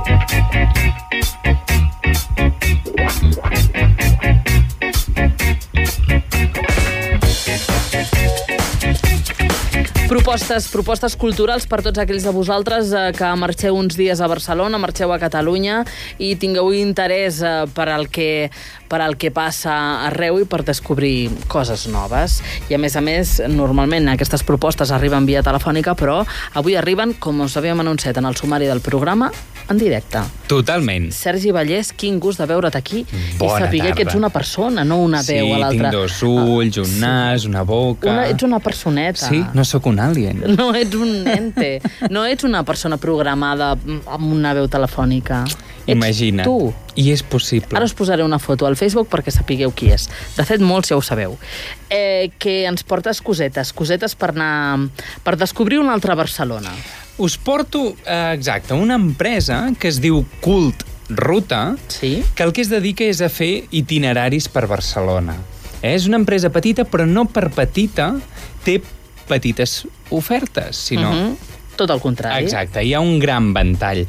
Propostes culturals per tots aquells de vosaltres que marxeu uns dies a Barcelona, marxeu a Catalunya i tingueu interès per al que passa arreu i per descobrir coses noves. I a més, normalment aquestes propostes arriben via telefònica, però avui arriben, com us havíem anunciat en el sumari del programa, en directe. Totalment. Sergi Vallès, quin gust de veure't aquí i saber que ets una persona, no una veu a l'altra. Sí, tinc dos ulls, un nas, una boca... Ets una personeta. Sí, no sóc un alien. No ets un ente. No ets una persona programada amb una veu telefònica. Imagina. Ets tu. I és possible. Ara us posaré una foto al Facebook perquè sapigueu qui és. De fet, molts ja ho sabeu. Que ens portes cosetes per descobrir una altra Barcelona. Us porto, exacte, una empresa que es diu Cult Ruta, sí? Que el que es dedica és a fer itineraris per Barcelona. És una empresa petita, però no per petita té petites ofertes, sinó... Tot el contrari. Exacte, hi ha un gran ventall.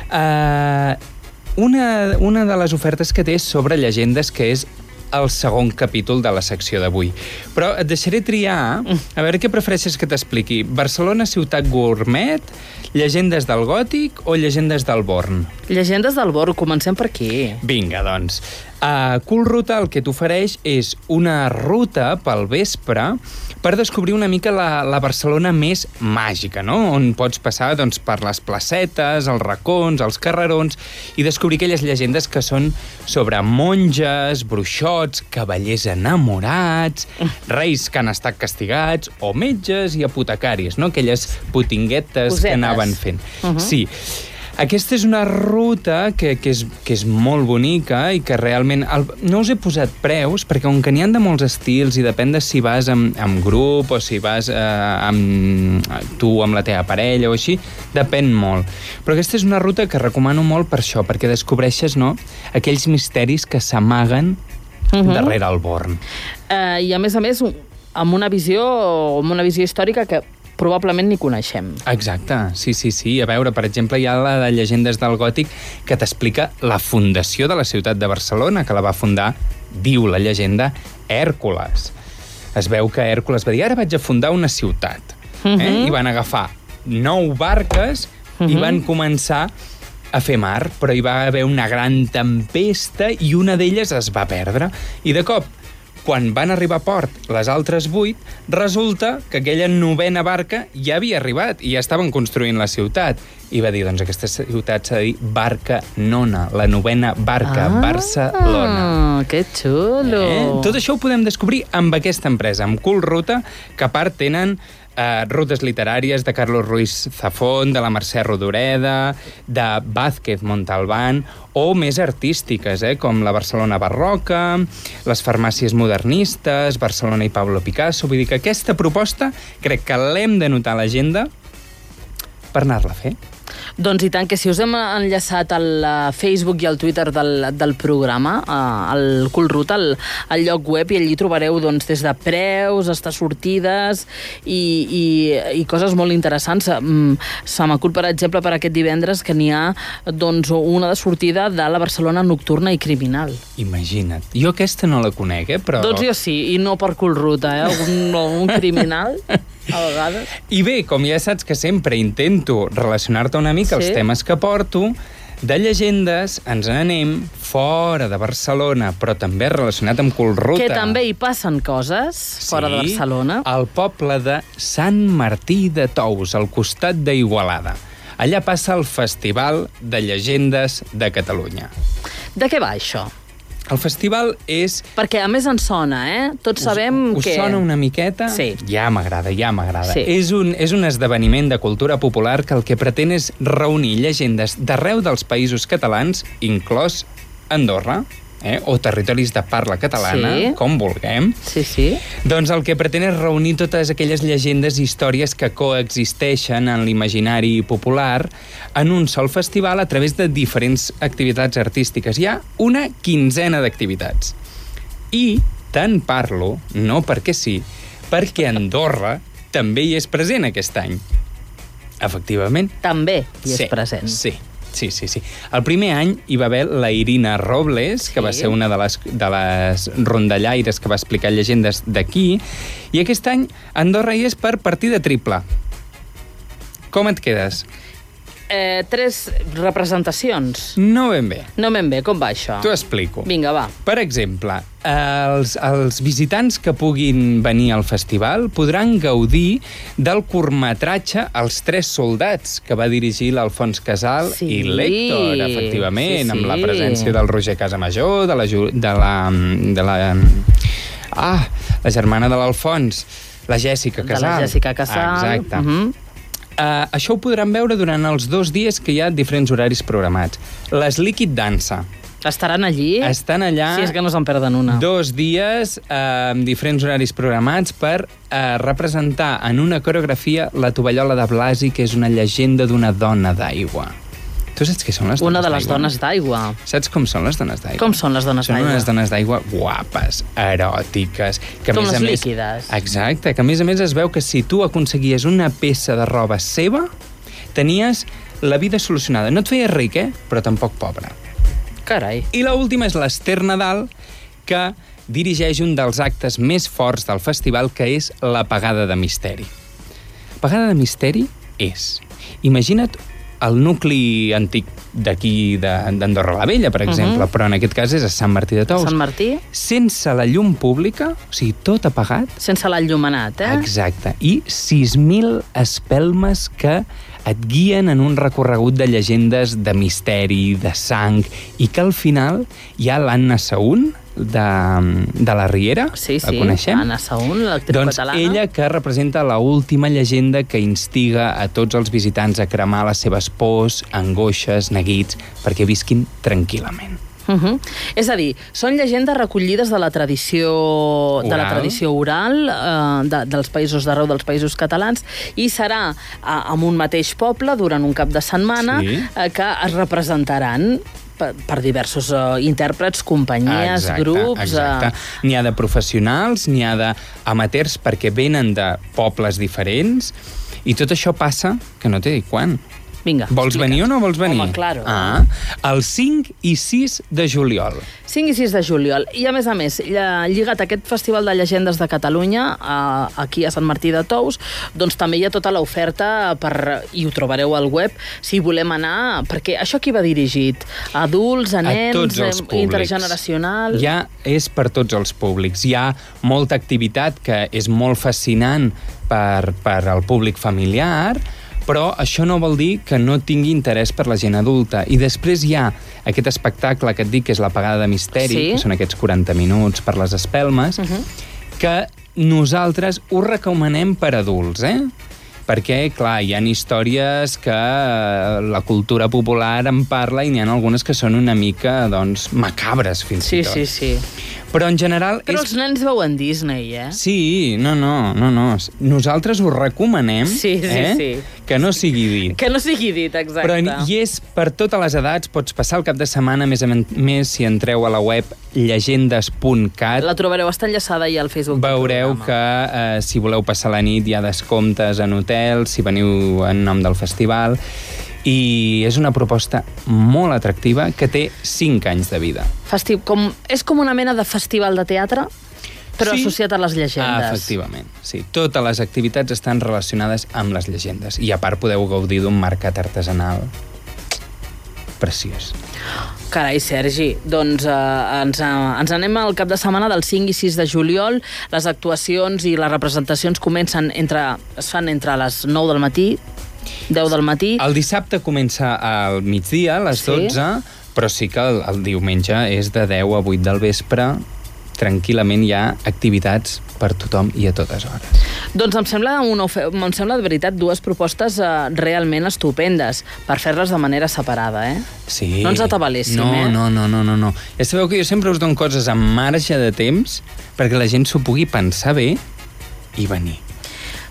Una de les ofertes que té és sobre llegendes, que és el segon capítol de la secció d'avui. Però et deixaré triar, a veure què prefereixes que t'expliqui. Barcelona, ciutat gourmet, llegendes del gòtic o llegendes del Born? Llegendes del Born, comencem per aquí. Vinga, doncs. Cult Ruta el que t'ofereix és una ruta pel vespre per descobrir una mica la Barcelona més màgica, no? On pots passar doncs, per les placetes, els racons, els carrerons i descobrir aquelles llegendes que són sobre monges, bruixots, cavallers enamorats, reis que han estat castigats o metges i apotecaris, no? Aquelles putinguetes Cosetes. Que anaven fent. Sí. Aquesta és una ruta que és molt bonica i que realment... No us he posat preus, perquè com que n'hi ha de molts estils i depèn de si vas amb grup o si vas tu amb la teva parella o així, depèn molt. Però aquesta és una ruta que recomano molt per això, perquè descobreixes, no?, aquells misteris que s'amaguen darrere el Born. I a més, amb una visió històrica que probablement ni coneixem. Exacte, sí. A veure, per exemple, hi ha la de Llegendes del Gòtic que t'explica la fundació de la ciutat de Barcelona, que la va fundar, diu la llegenda, Hèrcules. Es veu que Hèrcules va dir, ara vaig a fundar una ciutat. I van agafar 9 barques i van començar a fer mar, però hi va haver una gran tempesta i una d'elles es va perdre. I de cop, quan van arribar a port les altres 8, resulta que aquella 9a barca ja havia arribat i ja estaven construint la ciutat. I va dir, doncs aquesta ciutat s'ha de dir Barca-nona, la 9a barca, Barcelona. Que xulo! Tot això ho podem descobrir amb aquesta empresa, amb Cult Ruta, que a part tenen rutes literàries de Carlos Ruiz Zafón, de la Mercè Rodoreda, de Vázquez Montalbán, o més artístiques, com la Barcelona barroca, les farmàcies modernistes, Barcelona i Pablo Picasso. Vull dir que aquesta proposta crec que l'hem de notar a l'agenda per anar-la a fer. Doncs i tant, que si us hem enllaçat al Facebook i al Twitter del programa, al Cult Ruta, al lloc web, i allí trobareu doncs, des de preus, hasta sortides i coses molt interessants. Se m'acut, per exemple, per aquest divendres que n'hi ha doncs, una de sortida de la Barcelona nocturna i criminal. Imagina't. Jo aquesta no la conec, però... Doncs jo sí, i no per Cult Ruta, un criminal... a vegades. I bé, com ja saps que sempre intento relacionar-te una mica els temes que porto, de llegendes ens n'anem fora de Barcelona, però també relacionat amb Cult Ruta. Que també hi passen coses fora de Barcelona. Al poble de Sant Martí de Tous, al costat d'Igualada. Allà passa el Festival de Llegendes de Catalunya. De què va això? El festival és... Perquè a més ens sona, Tots sabem que... Us sona una miqueta? Sí. Ja m'agrada. Sí. És un esdeveniment de cultura popular que el que pretén és reunir llegendes d'arreu dels països catalans, inclòs Andorra, o territoris de parla catalana, com vulguem. Sí. Doncs el que pretén és reunir totes aquelles llegendes i històries que coexisteixen en l'imaginari popular en un sol festival a través de diferents activitats artístiques. Hi ha una 15ena d'activitats. I te'n parlo, no perquè sí, perquè Andorra també hi és present aquest any. Efectivament. També hi és present. Sí. Sí. El primer any hi va haver la Irina Robles, que va ser una de les rondallaires que va explicar llegendes d'aquí, i aquest any Andorra hi és per partida triple. Com et quedes? 3 representacions. No ben bé. No ben bé, com va això? T'ho explico. Vinga, va. Per exemple, els visitants que puguin venir al festival podran gaudir del curtmetratge Els 3 soldats, que va dirigir l'Alfons Casal i l'Héctor, efectivament, amb la presència del Roger Casamajor, la germana de l'Alfons, la Jèssica Casal. De la Jèssica Casal. Exacte. Això ho podran veure durant els 2 dies que hi ha diferents horaris programats. Les Liquid Dansa. Estaran allí? Estan allà... Si és que no se'n perden una. 2 dies amb diferents horaris programats per representar en una coreografia la tovallola de Blasi, que és una llegenda d'una dona d'aigua. Tu saps què són les dones d'aigua? Una de les dones d'aigua. Saps com són les dones d'aigua? Com són les dones d'aigua? Són unes dones d'aigua guapes, eròtiques... Que com les líquides. Exacte, que a més es veu que si tu aconseguies una peça de roba seva, tenies la vida solucionada. No et feies ric, però tampoc pobre. Carai. I l'última és l'Ester Nadal, que dirigeix un dels actes més forts del festival, que és l'Apagada de Misteri. L'Apagada de Misteri és... Imagina't el nucli antic d'aquí d'Andorra la Vella, per exemple, però en aquest cas és a Sant Martí de Tous. Sant Martí? Sense la llum pública, o sigui, tot apagat. Sense l'enllumenat, Exacte. I 6.000 espelmes que et guien en un recorregut de llegendes, de misteri, de sang, i que al final hi ha l'Anna Saún, de la Riera, la coneixem? Anna Saún, l'actriu catalana. Doncs ella que representa l'última llegenda que instiga a tots els visitants a cremar les seves pors, angoixes, neguits, perquè visquin tranquil·lament. És a dir, són llegendes recollides de la tradició oral dels països d'arreu dels països catalans, i serà en un mateix poble durant un cap de setmana que es representaran per diversos intèrprets, companyies, grups... Exacte. N'hi ha de professionals, n'hi ha d'amateurs, perquè venen de pobles diferents, i tot això passa que no t'he dit quan. Vinga, vols venir o no vols venir? Home, claro. El 5 i 6 de juliol. 5 i 6 de juliol. I a més, lligat a aquest Festival de Llegendes de Catalunya, aquí a Sant Martí de Tous, doncs també hi ha tota l'oferta, i ho trobareu al web, si volem anar, perquè això qui va dirigit? Adults, a nens, tots els públics. Intergeneracional... Ja és per tots els públics. Hi ha molta activitat que és molt fascinant per al públic familiar, però això no vol dir que no tingui interès per la gent adulta. I després hi ha aquest espectacle que et dic, que és l'Apagada de Misteri, que són aquests 40 minuts per les espelmes, que nosaltres ho recomanem per adults, perquè, clar, hi ha històries que la cultura popular en parla i n'hi ha algunes que són una mica, doncs, macabres, fins i tot. Sí. Però en general... Però els nens veuen Disney, Sí, no. Nosaltres ho recomanem, sí. Que no sigui dit. Que no sigui dit, exacte. Però hi és per totes les edats, pots passar el cap de setmana, més si entreu a la web llegendes.cat. La trobareu, està enllaçada ja al Facebook. Veureu que si voleu passar la nit hi ha descomptes en hotels, si veniu en nom del festival... I és una proposta molt atractiva que té 5 anys de vida. És com una mena de festival de teatre, però associat a les llegendes. Efectivament, sí. Totes les activitats estan relacionades amb les llegendes. I a part podeu gaudir d'un mercat artesanal preciós. Carai, Sergi, doncs ens anem al cap de setmana del 5 i 6 de juliol. Les actuacions i les representacions es fan entre les 9 del matí, 10 del matí. El dissabte comença al migdia, a les 12, però sí que el diumenge és de 10 a 8 del vespre. Tranquil·lament hi ha activitats per tothom i a totes hores. Doncs em sembla de veritat 2 propostes realment estupendes per fer-les de manera separada, Sí. No ens atabaléssim, No. Ja sabeu que jo sempre us dono coses amb marge de temps perquè la gent s'ho pugui pensar bé i venir.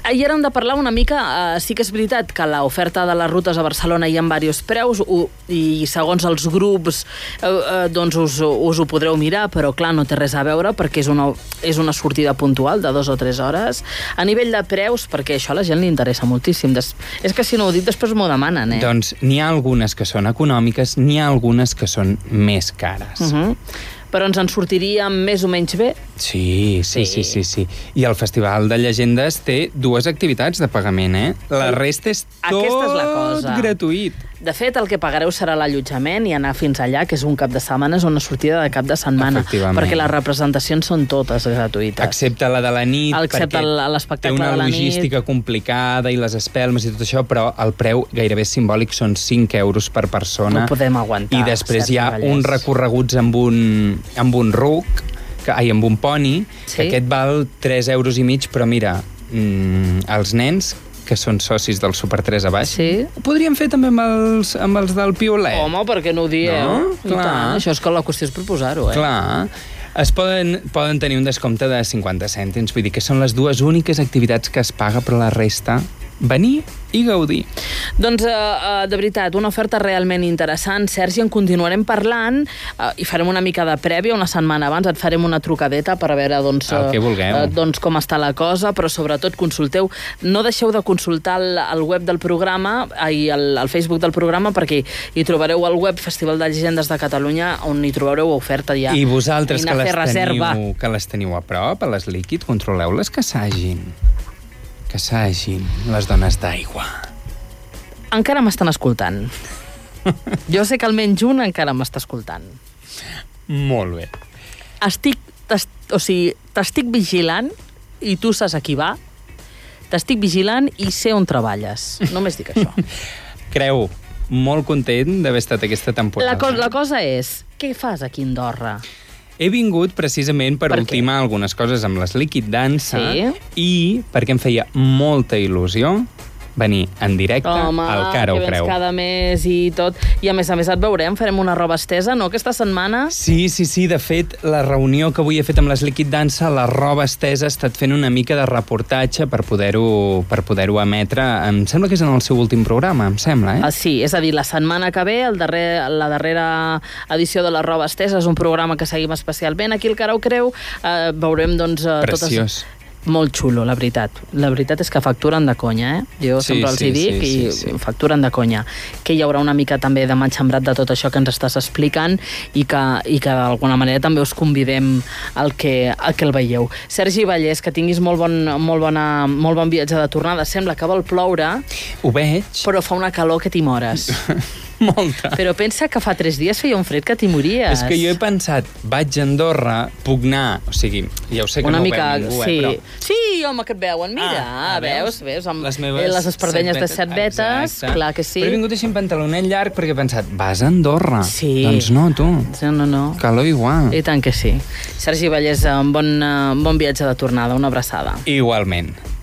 Ahir hem de parlar una mica, sí que és veritat que l'oferta de les rutes a Barcelona hi ha diversos preus i segons els grups doncs us ho podreu mirar, però clar, no té res a veure perquè és una sortida puntual de 2 o 3 hores. A nivell de preus, perquè això a la gent li interessa moltíssim. És que si no ho dic, després m'ho demanen, Doncs n'hi ha algunes que són econòmiques, n'hi ha algunes que són més cares. Però ens en sortiríem més o menys bé? Sí. I el Festival de Llegendes té 2 activitats de pagament, La resta és tot gratuït. De fet, el que pagareu serà l'allotjament i anar fins allà, que és un cap de setmana, és una sortida de cap de setmana. Perquè les representacions són totes gratuïtes. Excepte la de la nit, perquè té una logística complicada i les espelmes i tot això, però el preu gairebé simbòlic són 5 euros per persona. No podem aguantar. I després hi ha uns recorreguts amb un ruc, amb un poni, que aquest val 3 euros i mig, però mira, els nens que són socis del Super 3 a baix, ho podríem fer també amb els del Piolet. Home, per què no ho dieu? No? Clar. Això és que la qüestió és proposar-ho, Clar. Es poden tenir un descompte de 50 cèntims, vull dir que són les 2 úniques activitats que es paga, però la resta, venir i gaudir. Doncs, de veritat, una oferta realment interessant. Sergi, en continuarem parlant i farem una mica de prèvia, una setmana abans et farem una trucadeta per a veure el que vulgueu. Com està la cosa, però sobretot consulteu. No deixeu de consultar el web del programa i el Facebook del programa, perquè hi trobareu el web Festival de Llegendes de Catalunya, on hi trobareu oferta ja. I vosaltres que les teniu a prop, a les líquid, controleu-les que s'hagin les dones d'aigua. Encara m'estan escoltant. Jo sé que almenys un encara m'està escoltant. Molt bé. T'estic vigilant i tu saps a qui va. T'estic vigilant i sé on treballes. Només dic això. Creu, molt content d'haver estat aquesta temporada. La cosa és, què fas aquí a Andorra? He vingut precisament per ultimar algunes coses amb les Liquid Dansa i perquè em feia molta il·lusió venir en directe al Cara o Creu. Home, cada mes i tot. I a més et veurem, farem una roba estesa, no, aquesta setmana? Sí. De fet, la reunió que avui he fet amb les Liquid Dansa, la roba estesa, ha estat fent una mica de reportatge per poder-ho emetre. Em sembla que és en el seu últim programa, em sembla, Sí, és a dir, la setmana que ve, la darrera edició de la roba estesa, és un programa que seguim especialment aquí al Cara o Creu. Veurem, doncs, preciós. Molt xulo, la veritat. La veritat és que facturen de conya, Jo sempre els hi dic i facturen de conya. Que hi haurà una mica també de manxambrat de tot això que ens estàs explicant i que d'alguna manera també us convidem al que el veieu. Sergi Vallès, que tinguis molt bon viatge de tornada. Sembla que vol ploure. Ho veig. Però fa una calor que t'hi mores. Molta. Però pensa que fa 3 dies feia un fred que t'hi mories. És que jo he pensat, vaig a Andorra, puc anar, o sigui, ja ho sé que una no mica, ho veu ningú, però... Sí, home, que et veuen, mira, veus? Amb les espardenyes de 7 vetes, clar que sí. Però he vingut així amb pantalonet llarg perquè he pensat, vas a Andorra? Sí. Doncs no, tu. No. Calor igual. I tant que sí. Sergi Vallès, bon viatge de tornada, una abraçada. Igualment.